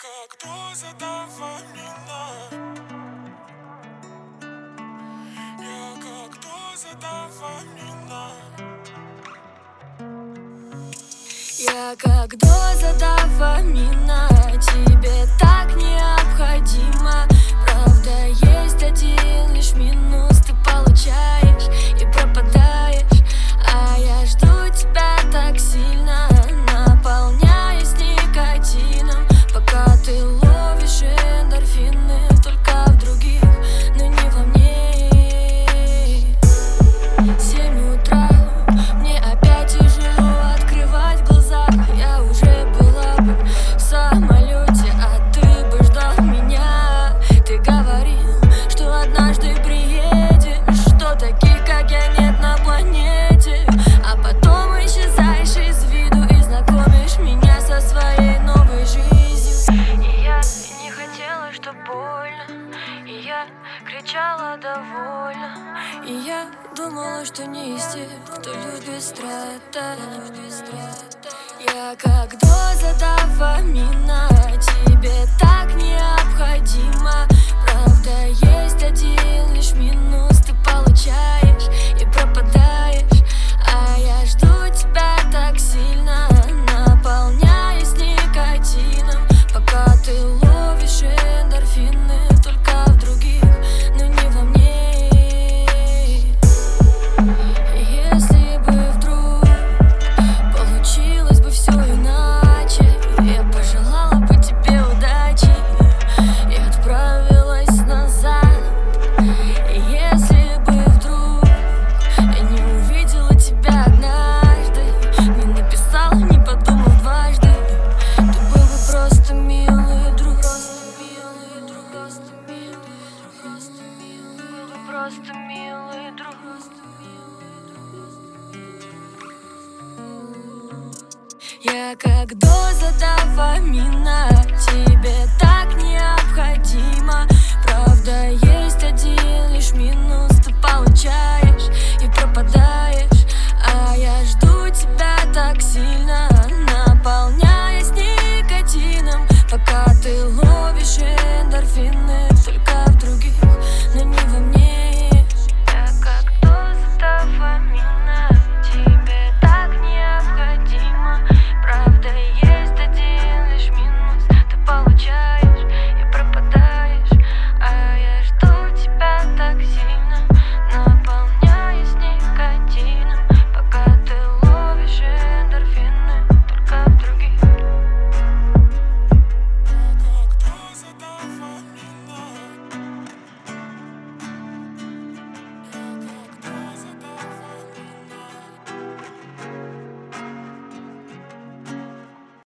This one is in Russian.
как доза дофамина. Я как доза дофамина. Я как доза дофамина, тебе так необходимо. Правда, есть один лишь минус: ты получаешь и пропадаешь. А я жду тебя так сильно, наполняясь никотином, пока ты ловишь эндорфины только в других, но не во мне. 7 утра, мне опять тяжело открывать глаза. Я уже была бы в самолете, а ты бы ждал меня. Ты говорил, что однажды приедешь, что таких, как я, нет на планете. А потом исчезаешь из виду и знакомишь меня со своей новой жизнью. И я не хотела, чтоб больно, и я кричала довольно. И я думала, что не из тех, кто любит страдать. Я как доза